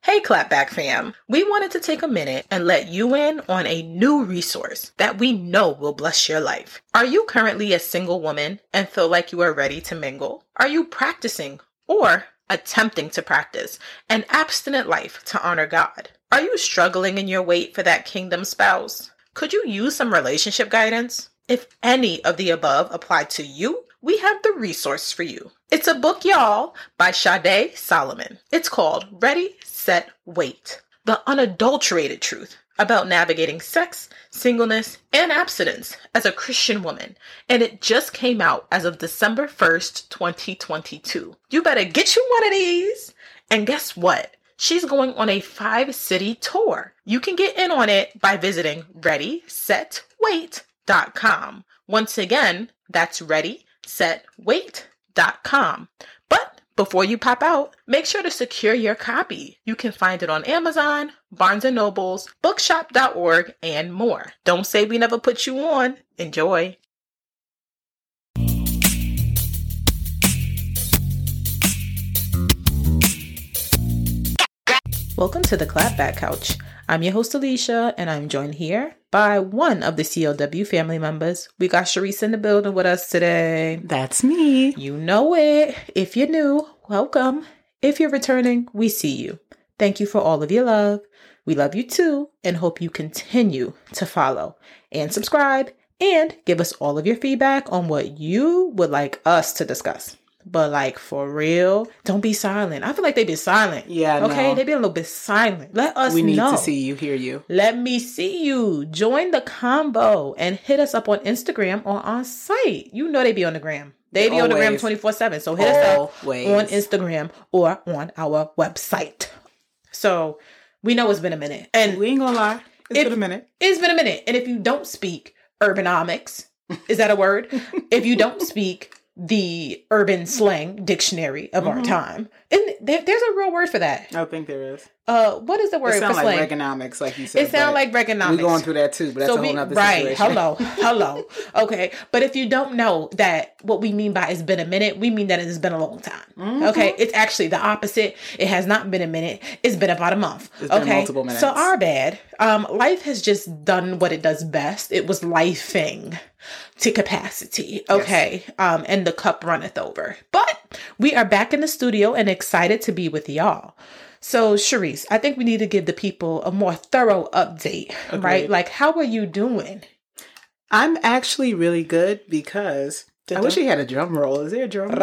Hey Clapback fam, we wanted to take a minute and let you in on a new resource that we know will bless your life. Are you currently a single woman and feel like you are ready to mingle? Are you practicing or attempting to practice an abstinent life to honor God? Are you struggling in your wait for that kingdom spouse? Could you use some relationship guidance? If any of the above apply to you, we have the resource for you. It's a book, y'all, by Sade Solomon. It's called Ready, Set, Wait. The unadulterated truth about navigating sex, singleness, and abstinence as a Christian woman. And it just came out as of December 1st, 2022. You better get you one of these. And guess what? She's going on a 5-city tour. You can get in on it by visiting ReadySetWait.com. Once again, that's ReadySetWait.com. But before you pop out, make sure to secure your copy. You can find it on Amazon, Barnes & Nobles, Bookshop.org, and more. Don't say we never put you on. Enjoy. Welcome to the Clapback Couch. I'm your host Alicia, and I'm joined here by one of the CLW family members. We got Sharice in the building with us today. That's me. You know it. If you're new, welcome. If you're returning, we see you. Thank you for all of your love. We love you too, and hope you continue to follow and subscribe and give us all of your feedback on what you would like us to discuss. But like for real, don't be silent. I feel like they've been silent. Yeah, okay, no. they've been a little bit silent. Let us know. We need to see you, hear you. Let me see you. Join the combo and hit us up on Instagram or on site. You know they be on the gram. They be on the gram 24/7. So hit us up on Instagram or on our website. So we know it's been a minute. And we ain't gonna lie. It's been a minute. It's been a minute. And if you don't speak urbanomics, is that a word? If you don't speak the urban slang dictionary of our time. And there's a real word for that. I think there is. What is the word for slang? It sounds like Reaganomics, like you said. It sounds like Reaganomics. We're going through that too, but that's a whole nother situation. Hello. Okay. But if you don't know that what we mean by it's been a minute, we mean that it has been a long time. Mm-hmm. Okay. It's actually the opposite. It has not been a minute. It's been about a month. It's been multiple minutes. So our bad. Life has just done what it does best. It was lifing to capacity. Okay. Yes. And the cup runneth over. But we are back in the studio and excited to be with y'all. So, Sharice, I think we need to give the people a more thorough update, right? Like, how are you doing? I'm actually really good because I wish you had a drum roll. Is there a drum roll?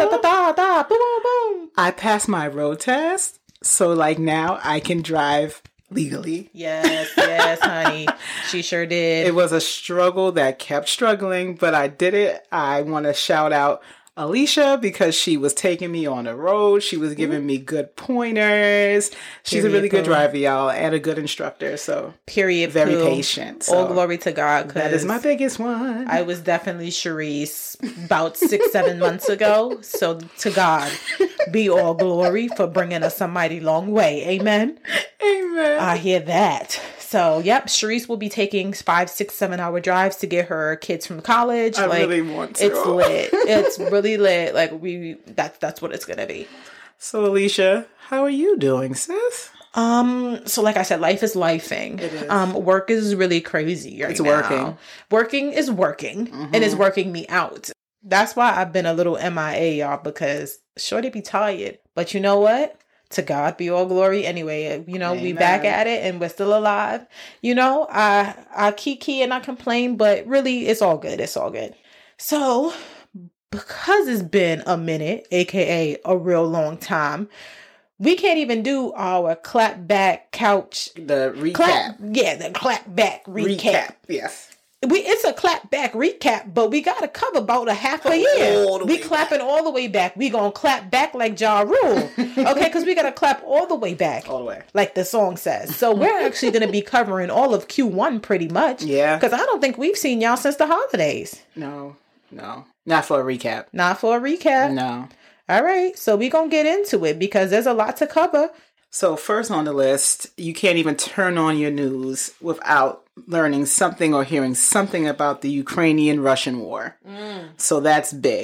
I passed my road test. So, like, now I can drive legally. Yes, honey. She sure did. It was a struggle that kept struggling, but I did it. I want to shout out Alicia, because she was taking me on the road. She was giving me good pointers. She's a really good driver, y'all, and a good instructor. So, very patient. So, all glory to God. That is my biggest one. I was definitely Sharice about 6-7 months ago. So, to God be all glory for bringing us a mighty long way. Amen. Amen. I hear that. So, yep, Sharice will be taking 5, 6, 7 hour drives to get her kids from college. I really want to. It's lit. It's really lit. Like that's what it's gonna be. So, Alicia, how are you doing, sis? So like I said, life is lifing. It is. Work is really crazy right now. It's working. Working is working, and it's working me out. That's why I've been a little MIA, y'all, because shorty be tired. But you know what? To God be all glory. Anyway, Amen. We back at it and we're still alive. I kiki and I complain, but really it's all good. It's all good. So because it's been a minute, aka a real long time, we can't even do our clap back couch. The recap. The clap back recap. Yes. It's a clap back recap, but we got to cover about a half a year. We clapping all the way back. We gonna clap back like Ja Rule, okay? Because we got to clap all the way back, all the way, like the song says. So we're actually gonna be covering all of Q1 pretty much. Yeah. Because I don't think we've seen y'all since the holidays. No, not for a recap. Not for a recap. No. All right, so we gonna get into it because there's a lot to cover. So first on the list, you can't even turn on your news without learning something or hearing something about the Ukrainian-Russian war. So that's big.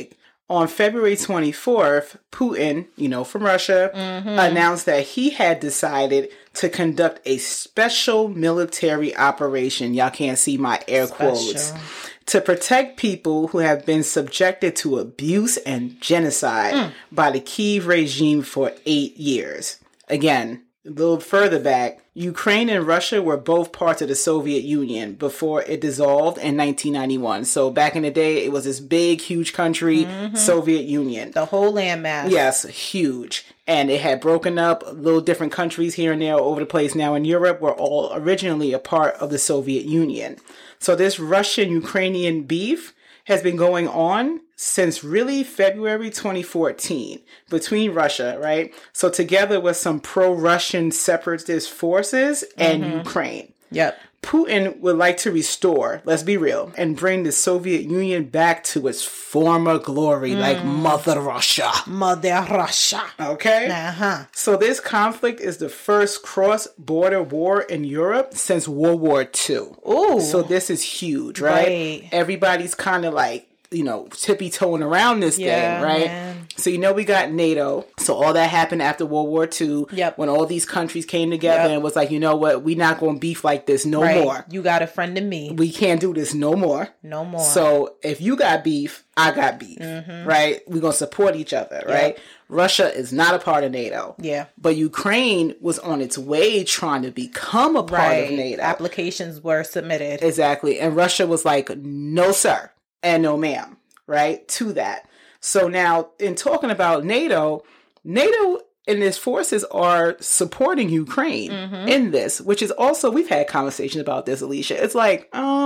on February 24th, Putin, from Russia, announced that he had decided to conduct a special military operation. Y'all can't see my air quotes. To protect people who have been subjected to abuse and genocide by the Kiev regime for 8 years. Again, a little further back, Ukraine and Russia were both parts of the Soviet Union before it dissolved in 1991. So back in the day, it was this big, huge country, Soviet Union. The whole landmass. Yes, huge. And it had broken up, little different countries here and there all over the place. Now in Europe, were all originally a part of the Soviet Union. So this Russian-Ukrainian beef has been going on since really February 2014 between Russia, right? So together with some pro-Russian separatist forces and Ukraine. Yep. Putin would like to restore, let's be real, and bring the Soviet Union back to its former glory, like Mother Russia. Mother Russia. Okay? Uh-huh. So this conflict is the first cross-border war in Europe since World War II. Ooh. So this is huge, right? Everybody's kind of like, tippy-toeing around this thing, right? Man. So we got NATO. So all that happened after World War II. Yep. When all these countries came together and was like, you know what? We're not going to beef like this no more. You got a friend in me. We can't do this no more. No more. So if you got beef, I got beef, right? We're going to support each other, right? Russia is not a part of NATO. Yeah. But Ukraine was on its way trying to become a part of NATO. Applications were submitted. Exactly. And Russia was like, no, sir. And no, ma'am, right? To that. So now, in talking about NATO and its forces are supporting Ukraine in this, which is also, we've had conversations about this, Alicia. It's like,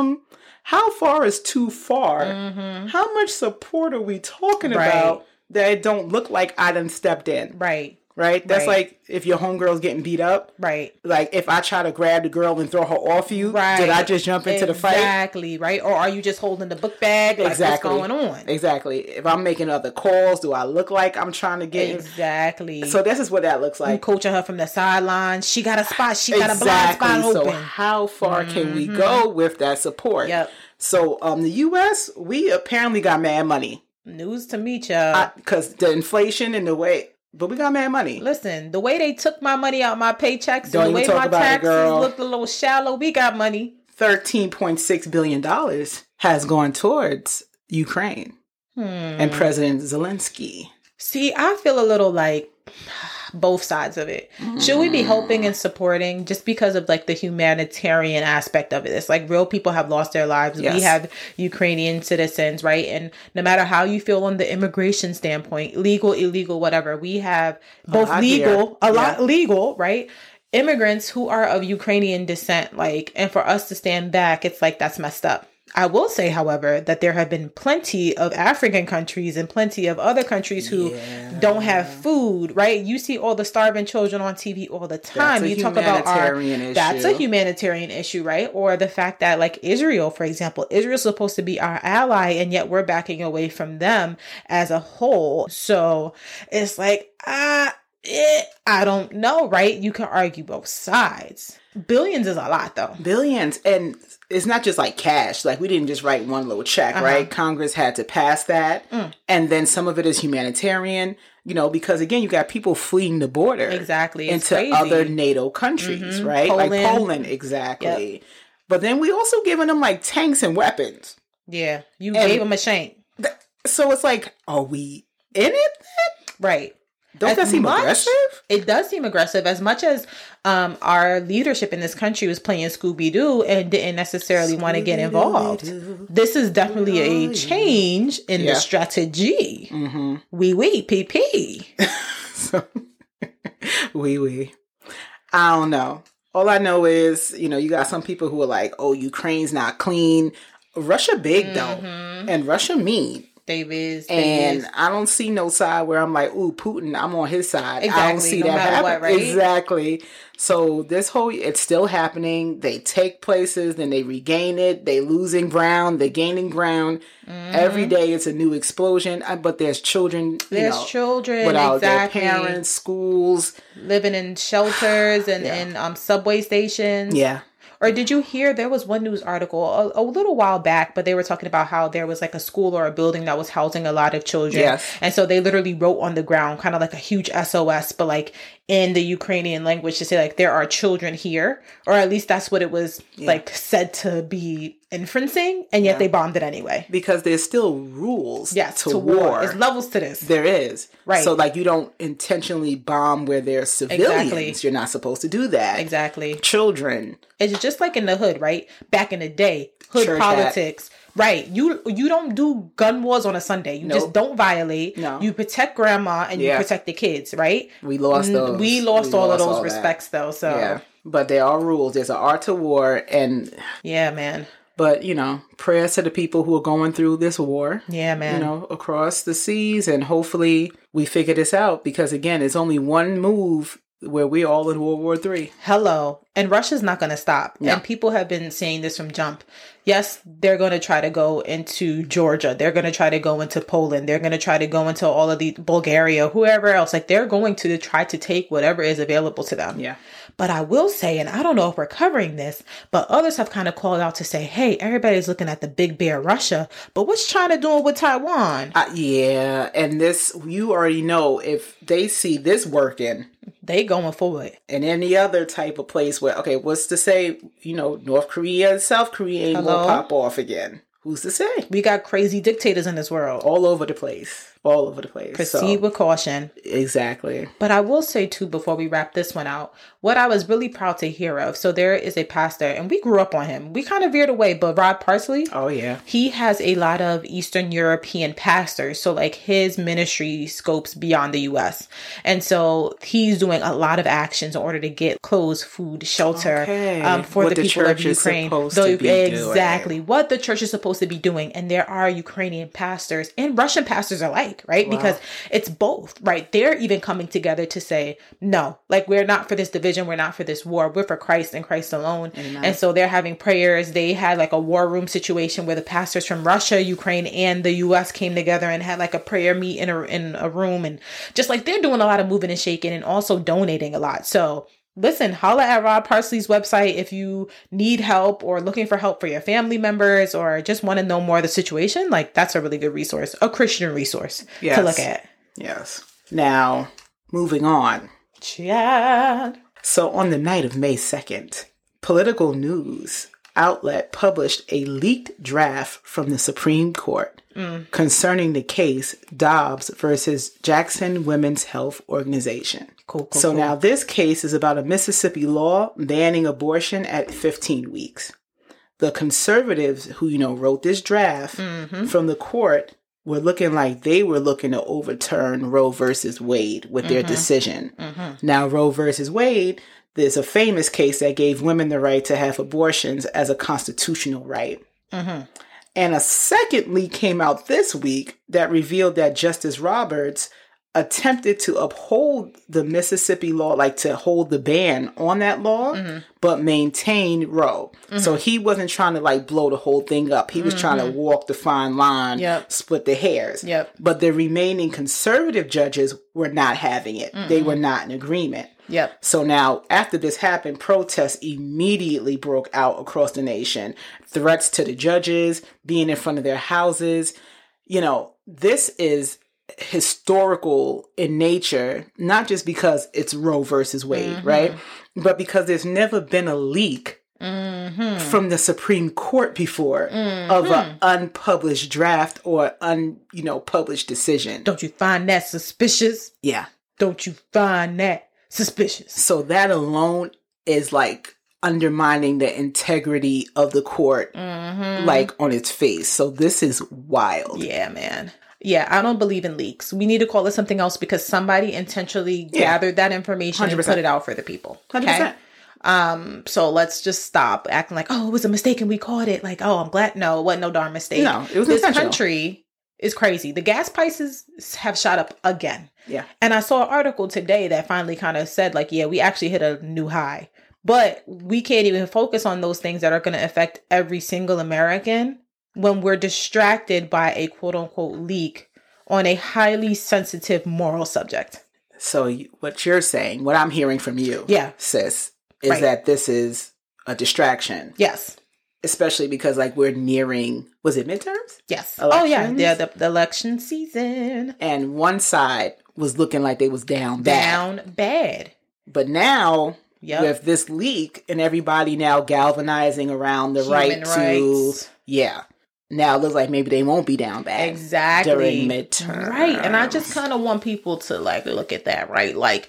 how far is too far? How much support are we talking about that it don't look like I done stepped in? Right? That's like if your homegirl's getting beat up. Right. Like if I try to grab the girl and throw her off you, did I just jump into the fight? Exactly, right? Or are you just holding the book bag? Like, what's going on? Exactly. If I'm making other calls, do I look like I'm trying to get... Exactly. So this is what that looks like. You coaching her from the sidelines. She got a spot. She got a blind spot open. So how far can we go with that support? Yep. So the U.S., we apparently got mad money. News to me, child. Because the inflation and the way... But we got mad money. Listen, the way they took my money out my paychecks, Don't and the way my taxes looked a little shallow, we got money. $13.6 billion has gone towards Ukraine and President Zelensky. See, I feel a little like both sides of it. Should we be helping and supporting just because of like the humanitarian aspect of it? It's like real people have lost their lives. Yes. We have Ukrainian citizens, right? And no matter how you feel on the immigration standpoint, legal, illegal, whatever, we have both legal, legal, right? Immigrants who are of Ukrainian descent, like, and for us to stand back, it's like, that's messed up. I will say, however, that there have been plenty of African countries and plenty of other countries who don't have food, right? You see all the starving children on TV all the time. You talk about that's a humanitarian issue, right? Or the fact that like Israel, for example, Israel's supposed to be our ally and yet we're backing away from them as a whole. So it's like, I don't know, right? You can argue both sides. Billions is a lot though. Billions. And it's not just like cash. Like we didn't just write one little check, right? Congress had to pass that. And then some of it is humanitarian, because again, you got people fleeing the border. Exactly. Into other NATO countries, right? Poland. Like Poland, exactly. Yep. But then we also giving them like tanks and weapons. Yeah. You gave them a shank. So it's like, are we in it then? Right. Don't that seem aggressive? It does seem aggressive. As much as our leadership in this country was playing Scooby-Doo and didn't necessarily want to get involved. This is definitely a change in the strategy. Oui, PP. So, oui. I don't know. All I know is, you got some people who are like, oh, Ukraine's not clean. Russia big, though. And Russia mean. And I don't see no side where I'm like, ooh, Putin, I'm on his side. Exactly. I don't see that happen. What, right? Exactly. So it's still happening. They take places, then they regain it. They losing ground. They gaining ground. Every day it's a new explosion. But there's children. Children without their parents, schools, living in shelters and in subway stations. Yeah. Or did you hear there was one news article a little while back, but they were talking about how there was like a school or a building that was housing a lot of children. Yes. And so they literally wrote on the ground kind of like a huge SOS, but like in the Ukrainian language to say like there are children here, or at least that's what it was like said to be inferencing, and yet they bombed it anyway. Because there's still rules to war. There's levels to this. There is. Right. So like you don't intentionally bomb where there's civilians. Exactly. You're not supposed to do that. Exactly. Children. It's just like in the hood, right? Back in the day, hood Church politics. Right. You don't do gun wars on a Sunday. You just don't violate. No. You protect grandma and you protect the kids, right? We lost those. We lost all of those respects though. So yeah. But there are rules. There's an art to war, and yeah, man. But, prayers to the people who are going through this war. Yeah, man. Across the seas. And hopefully we figure this out, because, again, it's only one move where we're all in World War III. Hello. And Russia's not going to stop. No. And people have been saying this from jump. Yes, they're going to try to go into Georgia. They're going to try to go into Poland. They're going to try to go into all of the Bulgaria, whoever else. Like, they're going to try to take whatever is available to them. Yeah. But I will say, and I don't know if we're covering this, but others have kind of called out to say, hey, everybody's looking at the big bear Russia, but what's China doing with Taiwan? Yeah. And this, you already know, if they see this working, they going forward. And any other type of place where, okay, what's to say, North Korea and South Korea ain't gonna pop off again. Who's to say? We got crazy dictators in this world. All over the place. All over the place. Proceed with caution. Exactly. But I will say, too, before we wrap this one out, what I was really proud to hear of. So there is a pastor, and we grew up on him. We kind of veered away, but Rod Parsley. Oh, yeah. He has a lot of Eastern European pastors. So, like, his ministry scopes beyond the U.S. And so he's doing a lot of actions in order to get clothes, food, shelter for what the people of Ukraine. Exactly. What the church is supposed to be doing. And there are Ukrainian pastors and Russian pastors alike, right? Wow. Because it's both, right? They're even coming together to say, no, like, we're not for this division. We're not for this war. We're for Christ and Christ alone. Amen. And so they're having prayers. They had like a war room situation where the pastors from Russia, Ukraine, and the U.S. came together and had like a prayer meet in a room. And just like they're doing a lot of moving and shaking and also donating a lot. So listen, holla at Rod Parsley's website if you need help or looking for help for your family members or just want to know more of the situation. Like, that's a really good resource, a Christian resource to look at. Yes. Now, moving on. Chad. So on the night of May 2nd, Political News outlet published a leaked draft from the Supreme Court concerning the case Dobbs versus Jackson Women's Health Organization. Cool. Now this case is about a Mississippi law banning abortion at 15 weeks. The conservatives who, wrote this draft from the court were looking like they were looking to overturn Roe versus Wade with their decision. Now, Roe versus Wade, there's a famous case that gave women the right to have abortions as a constitutional right. And a second leak came out this week that revealed that Justice Roberts attempted to uphold the Mississippi law, like to hold the ban on that law, but maintain Roe. So he wasn't trying to like blow the whole thing up. He was trying to walk the fine line, split the hairs. But the remaining conservative judges were not having it. They were not in agreement. So now, after this happened, protests immediately broke out across the nation. Threats to the judges, being in front of their houses. This is historical in nature, not just because it's Roe versus Wade, right? But because there's never been a leak from the Supreme Court before of an unpublished draft or published decision. Don't you find that suspicious? Yeah. Don't you find that suspicious? So that alone is like undermining the integrity of the court, like on its face. So this is wild. Yeah, man. Yeah, I don't believe in leaks. We need to call it something else because somebody intentionally gathered that information 100%. And put it out for the people. 100%. Okay? So let's just stop acting like, oh, it was a mistake and we caught it. Like, oh, I'm glad. No, it wasn't no darn mistake. No, it was this intentional. Country is crazy. The gas prices have shot up again. Yeah. And I saw an article today that finally kind of said like, yeah, we actually hit a new high. But we can't even focus on those things that are going to affect every single American when we're distracted by a quote unquote leak on a highly sensitive moral subject. So what you're saying, what I'm hearing from you, sis, is that this is a distraction. Yes. Especially because like we're nearing, was it midterms? Yes. Elections? Oh yeah, the election season. And one side was looking like they was down bad. But now, with this leak and everybody now galvanizing around the Human right rights. to, now it looks like maybe they won't be down bad. Exactly. During midterm. Right. And I just kind of want people to like look at that, right? Like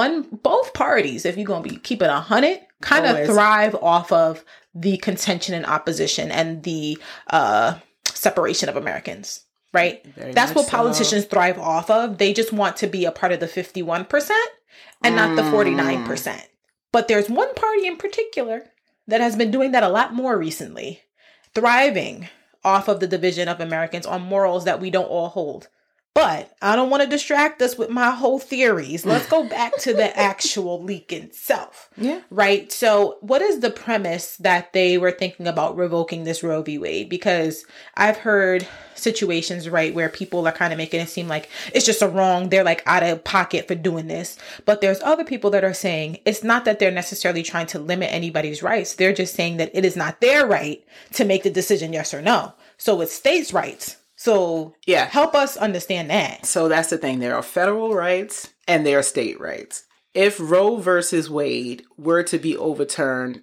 both parties, if you're going to be keeping 100, kind of thrive off of the contention and opposition and the separation of Americans, right? That's what politicians thrive off of. They just want to be a part of the 51% and not the 49%. But there's one party in particular that has been doing that a lot more recently, thriving off of the division of Americans on morals that we don't all hold. But I don't want to distract us with my whole theories. Let's go back to the actual leak itself. Yeah. Right? So what is the premise that they were thinking about revoking this Roe v. Wade? Because I've heard situations, right, where people are kind of making it seem like it's just a wrong. They're like out of pocket for doing this. But there's other people that are saying it's not that they're necessarily trying to limit anybody's rights. They're just saying that it is not their right to make the decision yes or no. So it's states' rights. So help us understand that. So that's the thing. There are federal rights and there are state rights. If Roe versus Wade were to be overturned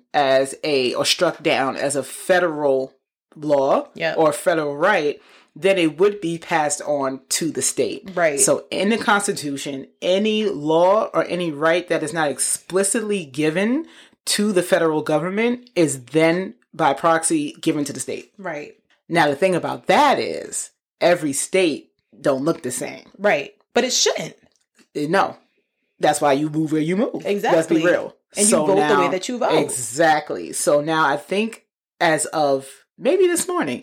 or struck down as a federal law or federal right, then it would be passed on to the state. Right. So in the Constitution, any law or any right that is not explicitly given to the federal government is then by proxy given to the state. Right. Now, the thing about that is every state don't look the same. Right. But it shouldn't. No. That's why you move where you move. Exactly. Let's be real. And you vote the way that you vote. Exactly. So now I think as of maybe this morning,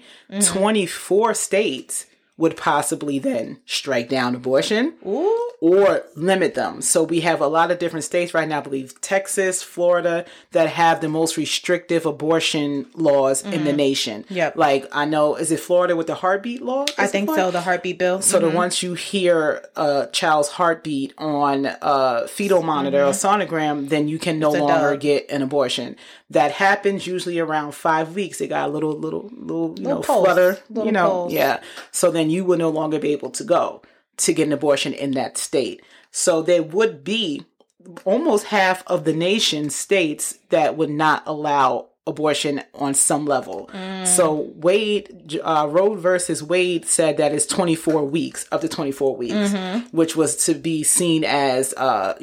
24 states would possibly then strike down abortion or limit them. So we have a lot of different states right now, I believe Texas, Florida, that have the most restrictive abortion laws in the nation. Yep. Like I know, is it Florida with the heartbeat law? I think so, the heartbeat bill. So that once you hear a child's heartbeat on a fetal monitor or sonogram, then you can no longer get an abortion. That happens usually around 5 weeks. It got a little flutter, pulse. So then you will no longer be able to go to get an abortion in that state. So there would be almost half of the nation's states that would not allow abortion on some level. So Roe versus Wade said that it's 24 weeks, up to 24 weeks, which was to be seen as,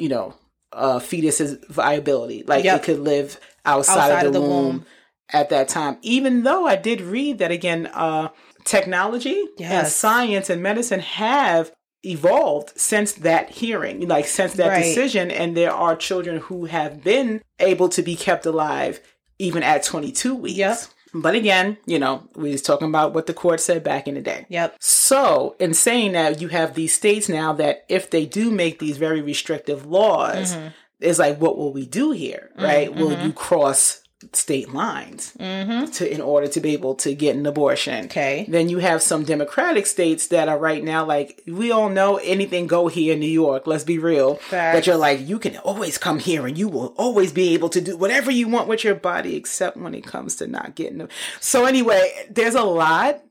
fetus's viability. Like it could live outside of the womb at that time. Even though I did read that, again, technology and science and medicine have evolved since that hearing, like since that decision. And there are children who have been able to be kept alive even at 22 weeks. Yep. But again, we was talking about what the court said back in the day. Yep. So in saying that, you have these states now that if they do make these very restrictive laws, it's like, what will we do here? Right? Will you cross state lines in order to be able to get an abortion? Okay. Then you have some Democratic states that are right now like, we all know anything go here in New York. Let's be real. Facts. But you're like, you can always come here and you will always be able to do whatever you want with your body, except when it comes to not getting them. So anyway, there's a lot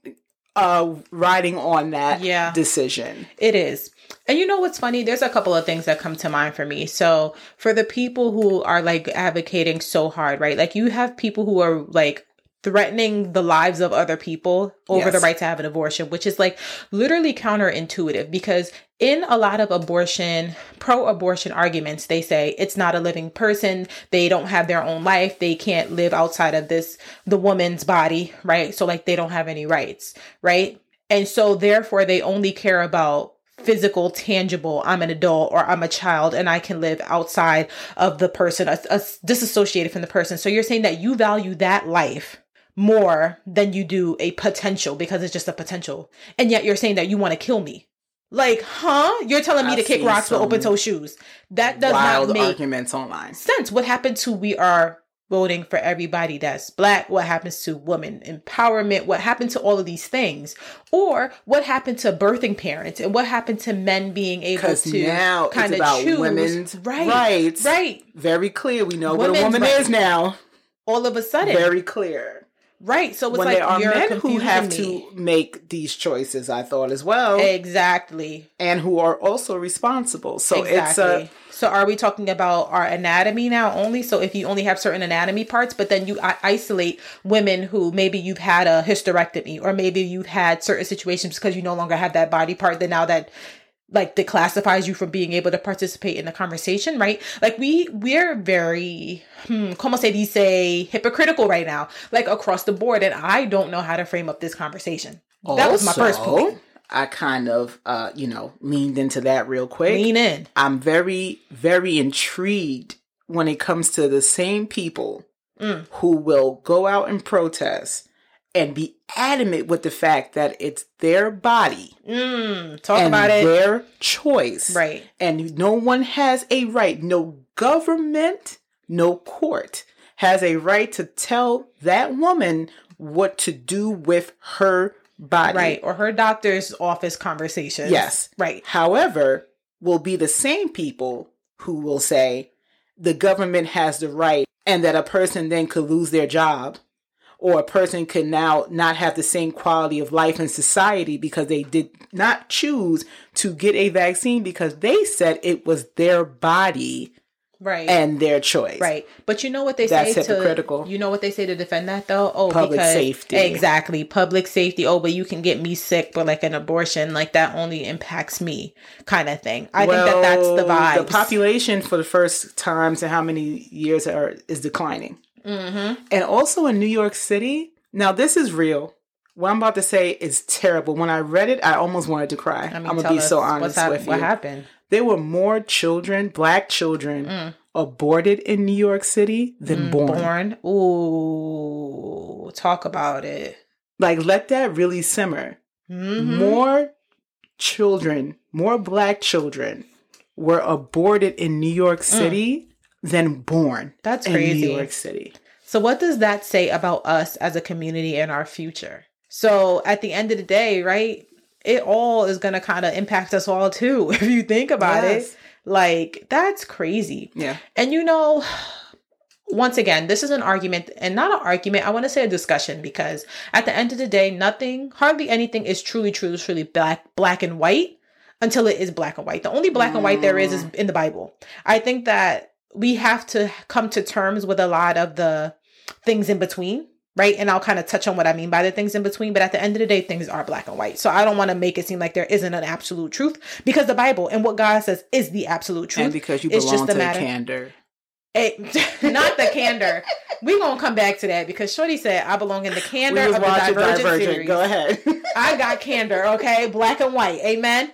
riding on that decision. It is. And you know what's funny? There's a couple of things that come to mind for me. So for the people who are like advocating so hard, right? Like you have people who are like threatening the lives of other people over the right to have an abortion, which is like literally counterintuitive, because in a lot of pro-abortion arguments, they say it's not a living person. They don't have their own life. They can't live outside of the woman's body, right? So like they don't have any rights, right? And so therefore they only care about physical, tangible, I'm an adult or I'm a child and I can live outside of the person, disassociated from the person. So you're saying that you value that life more than you do a potential, because it's just a potential. And yet you're saying that you want to kill me. Like, You're telling me to kick rocks with open toe shoes. That does not make arguments online sense. What happened to we are voting for everybody that's Black? What happens to women empowerment? What happened to all of these things? Or what happened to birthing parents? And what happened to men being able to now kind of choose women's rights? Very clear. We know what a woman is now. all of a sudden. Very clear. Right. So it's when like there are you're men who have me. to make these choices, I thought as well. Exactly. And who are also responsible. So exactly. So are we talking about our anatomy now only? So if you only have certain anatomy parts, but then you isolate women who maybe you've had a hysterectomy, or maybe you've had certain situations because you no longer have that body part, then now that like declassifies you from being able to participate in the conversation, right? Like we're very, como se dice, hypocritical right now, like across the board. And I don't know how to frame up this conversation. That was my first point. I kind of, leaned into that real quick. Lean in. I'm very, very intrigued when it comes to the same people who will go out and protest and be adamant with the fact that it's their body. Talk about it. Their choice. Right. And no one has a right, no government, no court has a right to tell that woman what to do with her body. Right. Or her doctor's office conversations. Yes. Right. However, will be the same people who will say the government has the right and that a person then could lose their job, or a person could now not have the same quality of life in society because they did not choose to get a vaccine because they said it was their body. Right. And their choice. Right. But you know what they say hypocritical. You know what they say to defend that though? Oh, public safety. Exactly. Public safety. Oh, but you can get me sick, but like an abortion, like that only impacts me kind of thing. I think that's the vibe. The population for the first times in how many years is declining. Mm-hmm. And also in New York City. Now this is real. What I'm about to say is terrible. When I read it, I almost wanted to cry. I'm going to be so honest with you. What happened? There were more children, black children, aborted in New York City than born. Ooh, talk about it. Like, let that really simmer. Mm-hmm. More children, more black children were aborted in New York City than born. That's crazy. In New York City. So what does that say about us as a community and our future? So at the end of the day, right? It all is going to kind of impact us all too. If you think about it, like that's crazy. Yeah. And once again, this is an argument and not an argument. I want to say a discussion because at the end of the day, hardly anything is truly black and white until it is black and white. The only black and white there is in the Bible. I think that we have to come to terms with a lot of the things in between. Right. And I'll kind of touch on what I mean by the things in between. But at the end of the day, things are black and white. So I don't want to make it seem like there isn't an absolute truth because the Bible and what God says is the absolute truth. And because you belong to the candor. Not the candor. We're going to come back to that because Shorty said I belong in the candor of the Divergent series. Go ahead. I got candor. Okay. Black and white. Amen.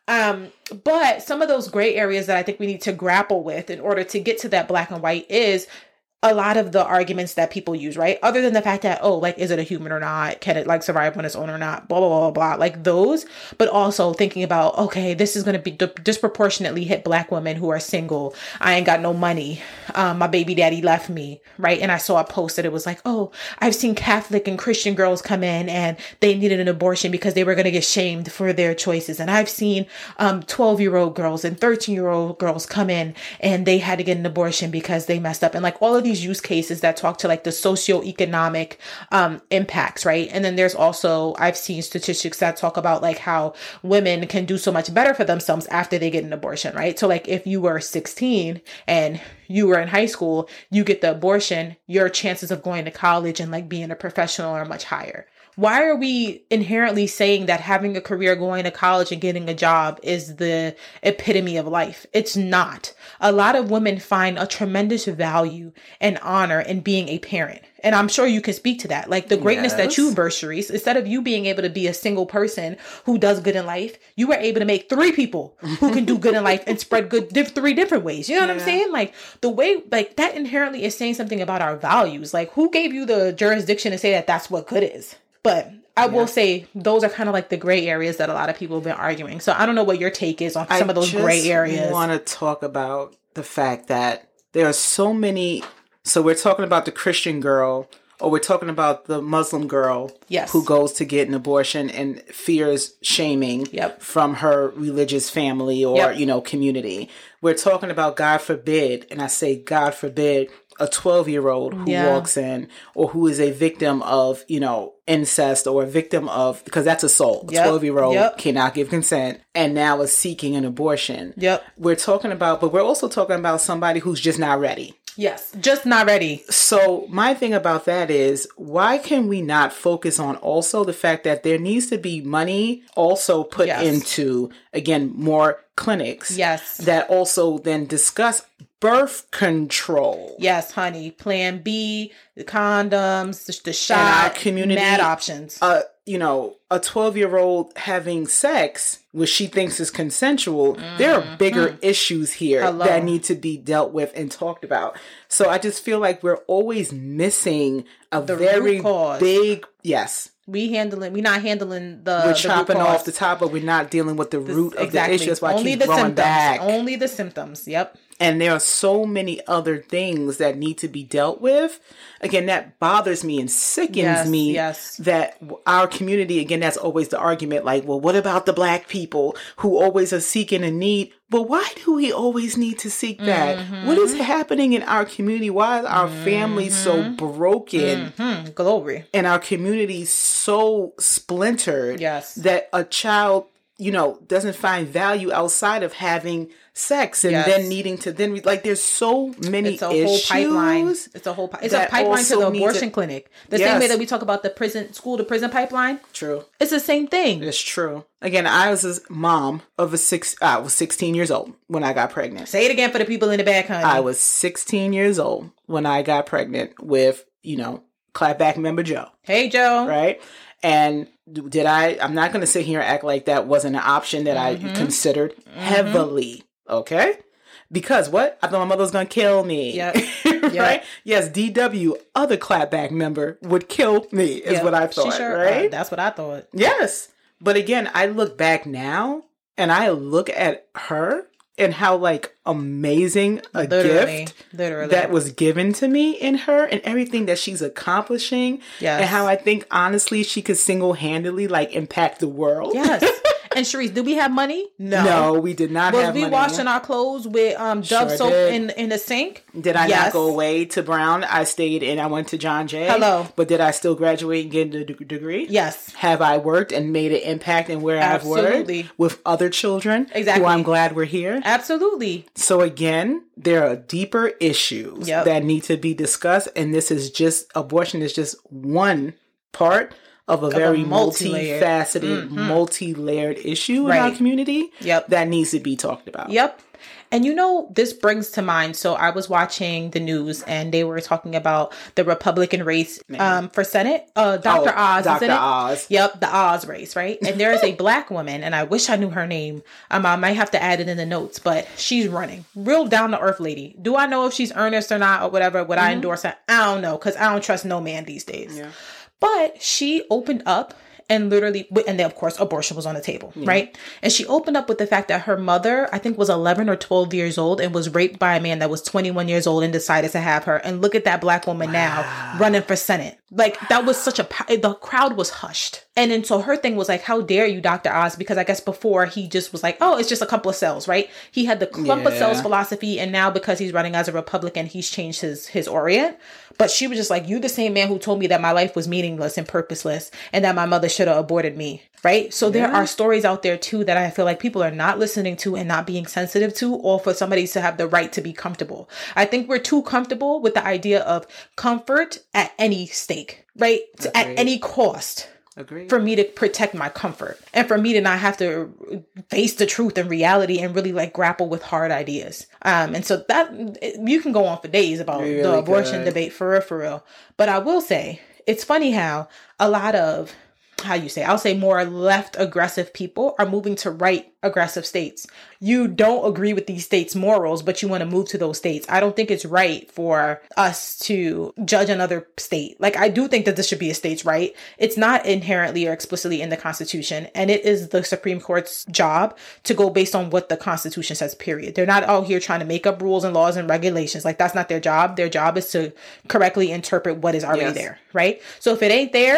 But some of those gray areas that I think we need to grapple with in order to get to that black and white is a lot of the arguments that people use, right? Other than the fact that, is it a human or not? Can it survive on its own or not? Blah, blah, blah, blah. Like those, but also thinking about, okay, this is going to be disproportionately hit black women who are single. I ain't got no money. My baby daddy left me, right? And I saw a post that it was like, I've seen Catholic and Christian girls come in and they needed an abortion because they were going to get shamed for their choices. And I've seen 12-year-old girls and 13-year-old girls come in and they had to get an abortion because they messed up. And like all of these use cases that talk to like the socioeconomic impacts, right? And then there's also, I've seen statistics that talk about like how women can do so much better for themselves after they get an abortion, right? So like if you were 16 and you were in high school, you get the abortion, your chances of going to college and like being a professional are much higher. Why are we inherently saying that having a career, going to college and getting a job is the epitome of life? It's not. A lot of women find a tremendous value and honor in being a parent. And I'm sure you can speak to that. Like the greatness that you bursaries, instead of you being able to be a single person who does good in life, you were able to make 3 people who can do good in life and spread good 3 different ways. You know what I'm saying? Like the way, like that inherently is saying something about our values. Like who gave you the jurisdiction to say that that's what good is? But I will say those are kind of like the gray areas that a lot of people have been arguing. So I don't know what your take is on some of those gray areas. I want to talk about the fact that there are so many. So we're talking about the Christian girl, or we're talking about the Muslim girl who goes to get an abortion and fears shaming from her religious family or, community. We're talking about, God forbid, and I say God forbid, a 12-year-old who walks in, or who is a victim of, incest, or a victim of, because that's assault. A 12-year-old cannot give consent and now is seeking an abortion. We're talking about, but we're also talking about somebody who's just not ready. Yes, just not ready. So my thing about that is, why can we not focus on also the fact that there needs to be money also put into, again, more clinics that also then discuss birth control. Yes, honey. Plan B, the condoms, the shot, in our community, mad options. A 12-year-old having sex, which she thinks is consensual, there are bigger issues here that need to be dealt with and talked about. So I just feel like we're always missing the very big, we're not handling we're chopping off the top, but we're not dealing with the root of the issue. That's why I keep going back. Only the symptoms. Yep. And there are so many other things that need to be dealt with. Again, that bothers me and sickens me that our community, again, that's always the argument. Like, well, what about the Black people who always are seeking a need? But why do we always need to seek that? What is happening in our community? Why is our family so broken? Glory. And our community so splintered that a child, doesn't find value outside of having sex and then needing to there's so many issues. It's a pipeline to the abortion clinic. The same way that we talk about the school to prison pipeline. True. It's the same thing. It's true. Again, I was a mom of I was 16 years old when I got pregnant. Say it again for the people in the back, honey. I was 16 years old when I got pregnant with, clapback member Joe. Hey, Joe. Right? And I'm not going to sit here and act like that wasn't an option that I considered heavily. Okay? Because what? I thought my mother was going to kill me. Right? Yes, DW, other clapback member, would kill me, is what I thought, right? That's what I thought. Yes. But again, I look back now and I look at her and how amazing a gift that was given to me in her, and everything that she's accomplishing, and how I think honestly she could single-handedly impact the world. Yes. And Sharice, did we have money? No, we did not have money. Was we washing our clothes with Dove soap in the sink? Did I not go away to Brown? I stayed and I went to John Jay. Hello. But did I still graduate and get a degree? Yes. Have I worked and made an impact in where I've worked with other children? Exactly. Who I'm glad we're here? Absolutely. So again, there are deeper issues that need to be discussed. And abortion is just one part of a very multifaceted, multi-layered issue in our community that needs to be talked about. Yep. And this brings to mind, so I was watching the news and they were talking about the Republican race for Senate. Dr. Oz, Dr. Oz. Yep, the Oz race, right? And there is a Black woman, and I wish I knew her name. I might have to add it in the notes, but she's running. Real down-to-earth lady. Do I know if she's earnest or not or whatever? Would I endorse her? I don't know, because I don't trust no man these days. Yeah. But she opened up and literally, and then of course, abortion was on the table, right? And she opened up with the fact that her mother, I think was 11 or 12 years old and was raped by a man that was 21 years old and decided to have her. And look at that Black woman now running for Senate. That was the crowd was hushed. And then so her thing was how dare you, Dr. Oz? Because I guess before he just was oh, it's just a couple of cells, right? He had the clump of cells philosophy. And now because he's running as a Republican, he's changed his orient. But she was just you the same man who told me that my life was meaningless and purposeless and that my mother should have aborted me, right? So there are stories out there too that I feel like people are not listening to and not being sensitive to, or for somebody to have the right to be comfortable. I think we're too comfortable with the idea of comfort at any stake, right? At any cost. Agreed. For me to protect my comfort and for me to not have to face the truth and reality and really grapple with hard ideas. And so that you can go on for days about the abortion debate for real. But I will say it's funny how a lot of I'll say more left aggressive people are moving to right aggressive states. You don't agree with these states' morals, but you want to move to those states. I don't think it's right for us to judge another state. I do think that this should be a state's right. It's not inherently or explicitly in the Constitution. And it is the Supreme Court's job to go based on what the Constitution says, period. They're not out here trying to make up rules and laws and regulations. That's not their job. Their job is to correctly interpret what is already there, right? So if it ain't there,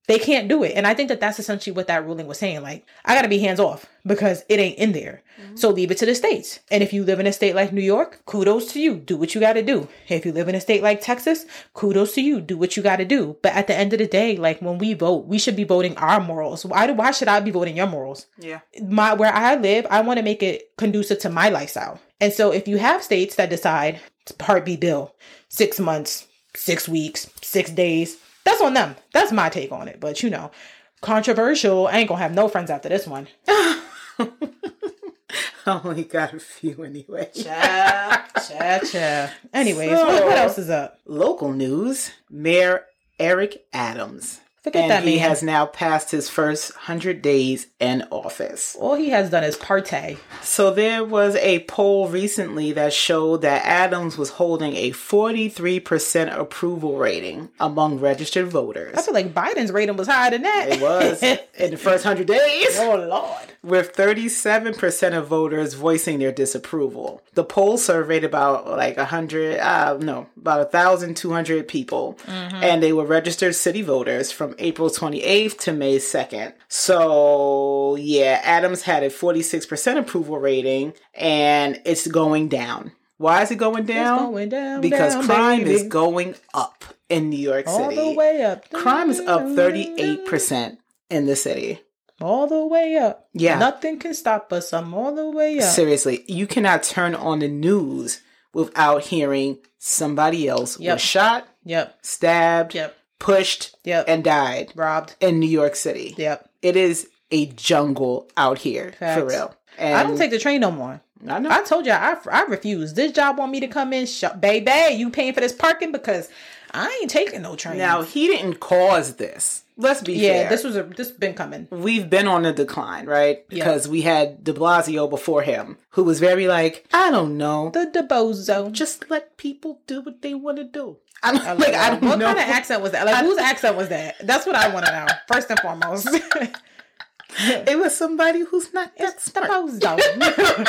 They can't do it. And I think that that's essentially what that ruling was saying. Like, I got to be hands off because it ain't in there. So leave it to the states. And if you live in a state like New York, kudos to you. Do what you got to do. If you live in a state like Texas, kudos to you. Do what you got to do. But at the end of the day, like when we vote, we should be voting our morals. Why should I be voting your morals? Yeah. Where I live, I want to make it conducive to my lifestyle. And so if you have states that decide Part B bill, 6 months, 6 weeks, 6 days, that's on them. That's my take on it. But, controversial. I ain't going to have no friends after this one. I only got a few anyway. Cha. Anyways, what else is up? Local news. Mayor Eric Adams. Forget that man. He has now passed his first 100 days in office. All he has done is partay. So there was a poll recently that showed that Adams was holding a 43% approval rating among registered voters. I feel like Biden's rating was higher than that. It was in the first 100 days. Oh, Lord. With 37% of voters voicing their disapproval. The poll surveyed about 1,200 people. Mm-hmm. And they were registered city voters from April 28th to May 2nd. So, yeah, Adams had a 46% approval rating, and it's going down. Why is it going down? It's going down. Because crime baby. is going up in New York City. All the way up. Crime is up 38% in the city. All the way up. Yeah. Nothing can stop us. I'm all the way up. Seriously, you cannot turn on the news without hearing somebody else was shot, stabbed, pushed, and died. Robbed. In New York City. Yep. It is a jungle out here. Facts. For real. And I don't take the train no more. I know. I told you, I refuse. This job want me to come in, baby, you paying for this parking? Because I ain't taking no train. Now, he didn't cause this. Let's be fair. Yeah, this been coming. We've been on a decline, right? Because we had de Blasio before him, who was very I don't know. The DeBozo. Just let people do what they want to do. I don't know. What kind of accent was that? Whose accent was that? That's what I want to know, first and foremost. It was somebody who's not that smart. DeBozo.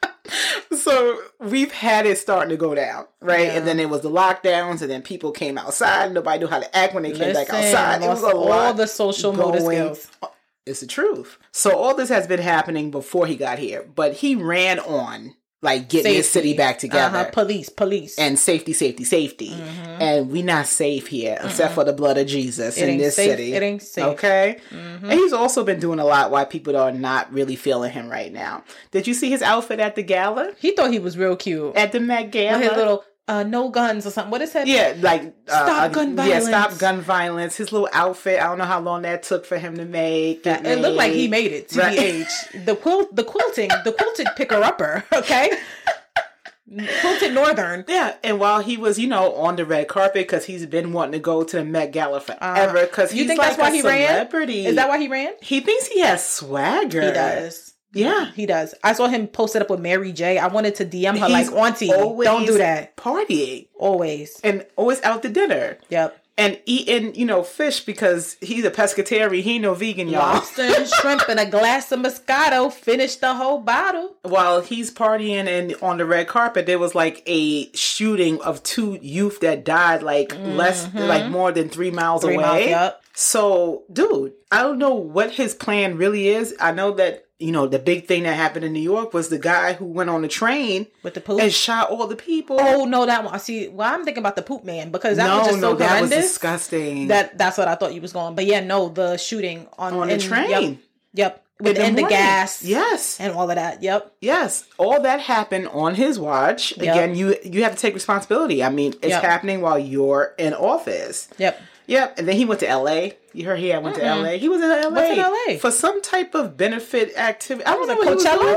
So we've had it starting to go down, right? Yeah. And then it was the lockdowns, and then people came outside. Nobody knew how to act when they came back outside. It was a lot. All the social motor skills. It's the truth. So all this has been happening before he got here, but he ran on getting his city back together. Police. And safety. Mm-hmm. And we not safe here, except for the blood of Jesus in this city. It ain't safe. Okay? Mm-hmm. And he's also been doing a lot why people are not really feeling him right now. Did you see his outfit at the gala? He thought he was real cute. At the Met Gala? With his little... no guns or something. What is that? Yeah, stop gun violence. Yeah, stop gun violence. His little outfit. I don't know how long that took for him to make. It looked like he made it. TBH. The quilted picker upper. Okay. Quilted Northern. Yeah, and while he was, on the red carpet, because he's been wanting to go to the Met Gala forever, because you think that's why he celebrity. Ran? Is that why he ran? He thinks he has swagger. He does. Yeah. He does. I saw him posted up with Mary J. I wanted to DM her auntie, don't do that. Partying. Always. And always out to dinner. Yep. And eating, fish because he's a pescatarian. He ain't no vegan, y'all. Lobster and shrimp and a glass of Moscato. Finished the whole bottle. While he's partying and on the red carpet, there was a shooting of 2 youth that died more than 3 miles away. Yep. So, dude, I don't know what his plan really is. I know that, the big thing that happened in New York was the guy who went on the train with the poop and shot all the people. Oh, no, that one. See, I'm thinking about the poop man because that was just so horrendous. That was disgusting. That's what I thought you was going. But yeah, no, the shooting on the train. Yep. And the gas. Yes. And all of that. Yep. Yes. All that happened on his watch. Yep. Again, you have to take responsibility. I mean, it's happening while you're in office. Yep. Yep. And then he went to L.A. You heard he went to L.A. He was in L.A. What's in L.A.? For some type of benefit activity. I don't know what Coachella?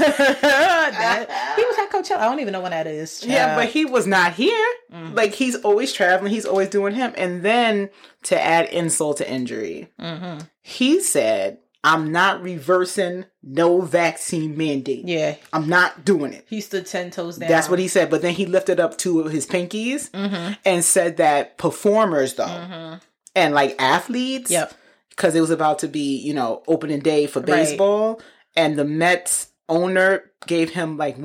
He was at Coachella. I don't even know when that is. Child. Yeah, but he was not here. Mm-hmm. He's always traveling. He's always doing him. And then to add insult to injury, he said, I'm not reversing no vaccine mandate. Yeah. I'm not doing it. He stood 10 toes down. That's what he said. But then he lifted up 2 of his pinkies and said that performers, though, and athletes, because it was about to be, opening day for baseball, and the Mets owner gave him like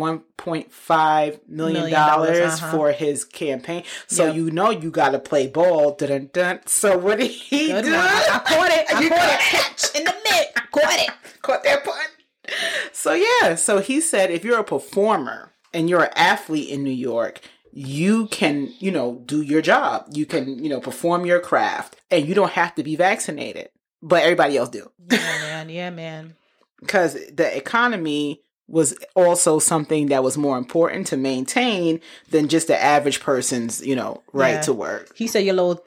$1.5 million for his campaign. So you know you got to play ball. Dun, dun. So what did he do? I caught it. Catch in the mid. I caught it. Caught that pun. So yeah. So he said if you're a performer and you're an athlete in New York, you can, do your job. You can, perform your craft and you don't have to be vaccinated. But everybody else do. Yeah, man. Because the economy was also something that was more important to maintain than just the average person's, right to work. He said your little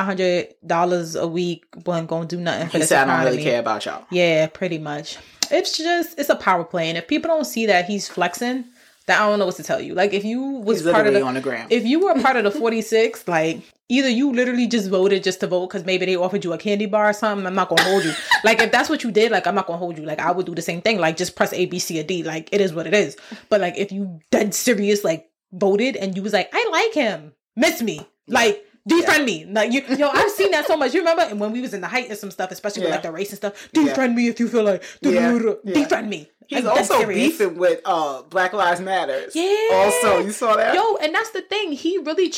$500 a week wasn't going to do nothing for this economy. He said, I don't really care about y'all. Yeah, pretty much. It's a power play. And if people don't see that he's flexing, then I don't know what to tell you. Like, if you was he's part of on the gram. If you were part of the 46, like, either you literally just voted just to vote because maybe they offered you a candy bar or something. I'm not going to hold you. Like, if that's what you did, like, I'm not going to hold you. Like, I would do the same thing. Like, just press A, B, C, or D. Like, it is what it is. But, like, if you dead serious, like, voted and you was like, I like him. Miss me. Like, defriend me. Like, I've seen that so much. You remember? And when we was in the height of some stuff, especially with, like, the race and stuff, defriend me if you feel like, defriend me. He's also beefing with Black Lives Matter. Yeah. Also, you saw that? Yo, and that's the thing. He really...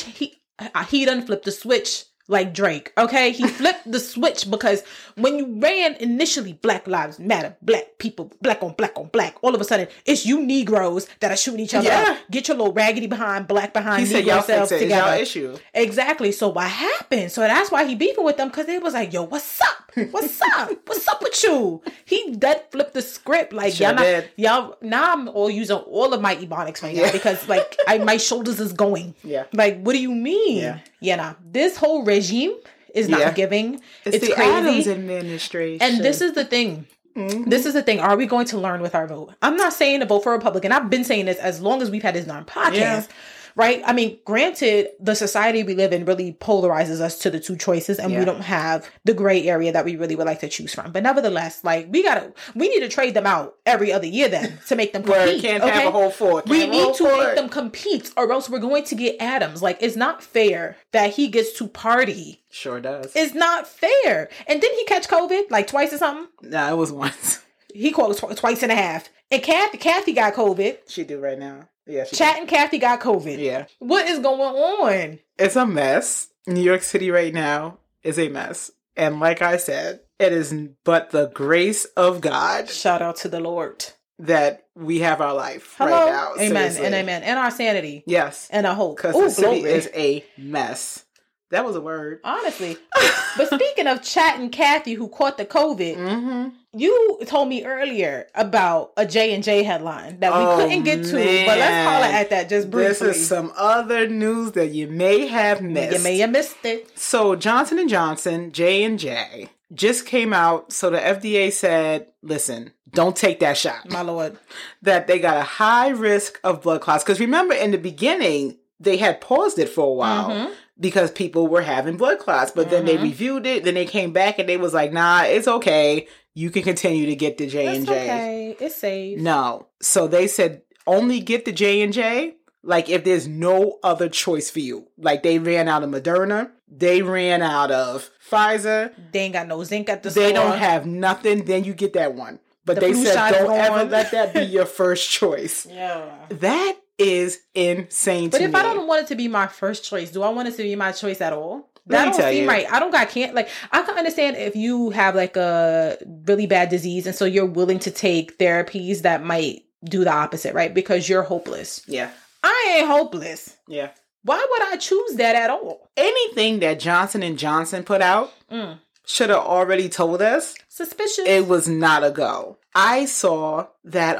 He done flipped the switch like Drake, okay? He flipped the switch because when you ran initially Black Lives Matter, black people, black on black, all of a sudden, it's you Negroes that are shooting each other up. Get your little raggedy behind, black behind, he said, y'all fix it. It's y'all issue. Exactly. So what happened? So that's why he beefing with them, because they was like, yo, what's up? What's up? What's up with you? He dead flipped the script. Like, sure y'all, now I'm all using all of my ebonics right now because, like, my shoulders is going. Yeah. Like, what do you mean? Yeah, nah. This whole regime is not giving. It's the crazy. Adams administration. And this is the thing. Mm-hmm. This is the thing. Are we going to learn with our vote? I'm not saying to vote for Republican. I've been saying this as long as we've had this darn podcast. Yeah. Right? I mean, granted, the society we live in really polarizes us to the two choices, and we don't have the gray area that we really would like to choose from. But nevertheless, like, we need to trade them out every other year then to make them compete. Can't have a whole four. We need to make them compete, or else we're going to get Adams. Like, it's not fair that he gets to party. Sure does. It's not fair. And didn't he catch COVID like twice or something? Nah, it was once. He caught it twice and a half. And Kathy got COVID. She do right now. Yeah, Chat and Kathy got COVID. Yeah. What is going on? It's a mess. New York City right now is a mess. And like I said, it is but the grace of God. Shout out to the Lord. That we have our life right now. Amen. Seriously. And amen. And our sanity. Yes. And our hope. Because the city is a mess. That was a word. Honestly. But speaking of Chat and Kathy who caught the COVID, you told me earlier about a J&J headline that we couldn't get to, but let's holler at that just briefly. This is some other news that you may have missed. You may have missed it. So Johnson & Johnson, J&J, just came out. So the FDA said, listen, don't take that shot. My Lord. That they got a high risk of blood clots. Because remember, in the beginning, they had paused it for a while. Because people were having blood clots. But then they reviewed it. Then they came back and they was like, nah, it's okay. You can continue to get the J&J. It's okay. It's safe. No. So they said, only get the J&J, like, if there's no other choice for you. Like, they ran out of Moderna. They ran out of Pfizer. They ain't got no zinc at the store. They don't have nothing. Then you get that one. But they said, don't ever let that be your first choice. Yeah. That is insane to me. But if I don't want it to be my first choice, do I want it to be my choice at all? That don't seem right. I can understand if you have like a really bad disease and so you're willing to take therapies that might do the opposite, right? Because you're hopeless. Yeah. I ain't hopeless. Yeah. Why would I choose that at all? Anything that Johnson & Johnson put out should have already told us. Suspicious. It was not a go. I saw that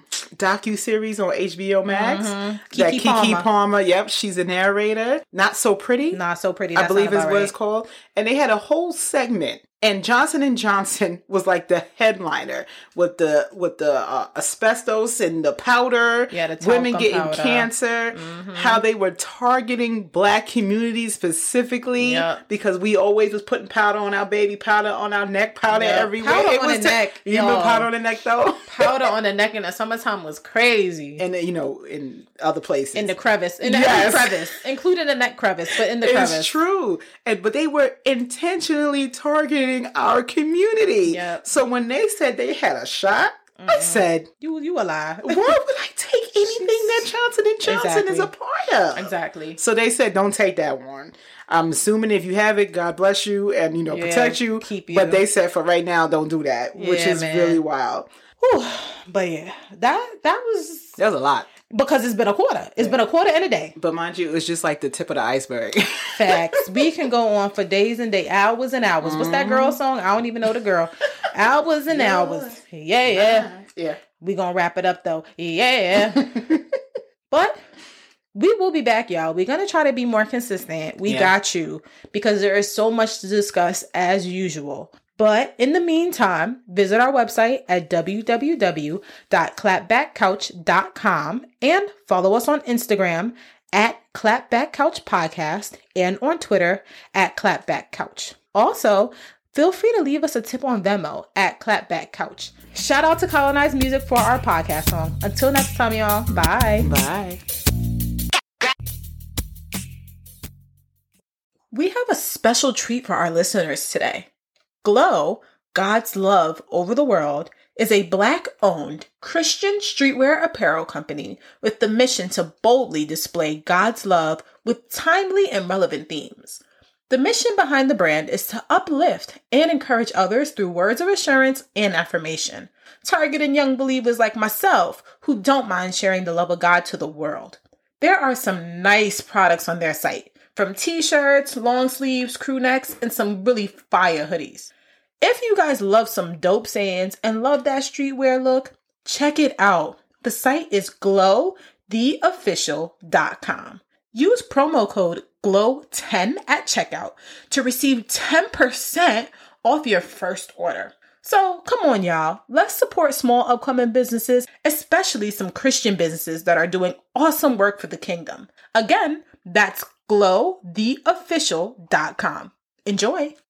docu-series on HBO Max. Keke Palmer. Yep, she's a narrator. Not So Pretty. Not So Pretty. I believe is what it's called. And they had a whole segment. And Johnson & Johnson was like the headliner with the asbestos and the powder. Yeah, the women getting powder. Cancer. How they were targeting Black communities specifically because we always was putting powder on our baby, powder on our neck, powder everywhere. Powder on the neck. You remember powder on the neck though? Powder on the neck in the summertime was crazy. And in other places. In the crevice. In every crevice. Including the neck crevice, but in the crevice. It's true. But they were intentionally targeting our community. Yep. So when they said they had a shot I said, You a lie. why would I take anything that Johnson & Johnson is a part of? Exactly. So they said, don't take that one. I'm assuming if you have it, God bless you and, protect you. Keep you. But they said for right now, don't do that, which is really wild. Whew. But yeah, that was a lot. Because it's been a quarter. It's been a quarter and a day. But mind you, it was just like the tip of the iceberg. Facts. We can go on for days and days, hours and hours. What's that girl song? I don't even know the girl. Hours and hours. Yeah. We gonna wrap it up though. Yeah. But we will be back, y'all. We're gonna try to be more consistent. We got you. Because there is so much to discuss as usual. But in the meantime, visit our website at www.clapbackcouch.com and follow us on Instagram at clapbackcouchpodcast and on Twitter at clapbackcouch. Also, feel free to leave us a tip on Venmo at clapbackcouch. Shout out to Colonized Music for our podcast song. Until next time, y'all. Bye. Bye. We have a special treat for our listeners today. Glow, God's Love Over the World, is a Black-owned Christian streetwear apparel company with the mission to boldly display God's love with timely and relevant themes. The mission behind the brand is to uplift and encourage others through words of assurance and affirmation, targeting young believers like myself who don't mind sharing the love of God to the world. There are some nice products on their site, from t-shirts, long sleeves, crew necks, and some really fire hoodies. If you guys love some dope sayings and love that streetwear look, check it out. The site is glowtheofficial.com. Use promo code GLOW10 at checkout to receive 10% off your first order. So come on, y'all. Let's support small upcoming businesses, especially some Christian businesses that are doing awesome work for the kingdom. Again, that's glowtheofficial.com. Enjoy.